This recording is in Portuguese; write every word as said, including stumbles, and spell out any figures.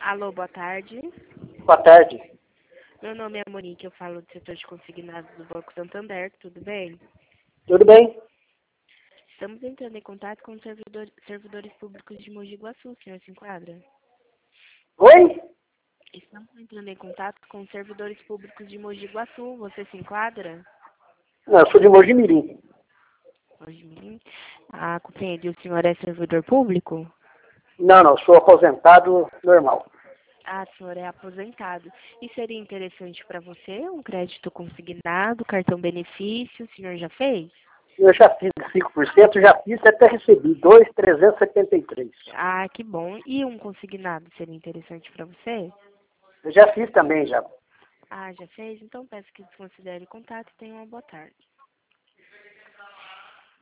Alô, boa tarde. Boa tarde. Meu nome é Monique, eu falo do setor de consignados do Banco Santander, tudo bem? Tudo bem? Estamos entrando em contato com os servidor, servidores públicos de Mogi Guaçu, o senhor se enquadra? Oi? Estamos entrando em contato com os servidores públicos de Mogi Guaçu, você se enquadra? Não, eu sou de Mojimirim. Mogi. Ah, compreendi, o senhor é servidor público? Não, não, sou aposentado normal. Ah, o senhor é aposentado. E seria interessante para você um crédito consignado, cartão benefício, o senhor já fez? Eu já fiz cinco por cento, já fiz e até recebi dois mil trezentos e setenta e três. Ah, que bom. E um consignado seria interessante para você? Eu já fiz também, já. Ah, já fez? Então peço que desconsidere o contato e tenha uma boa tarde.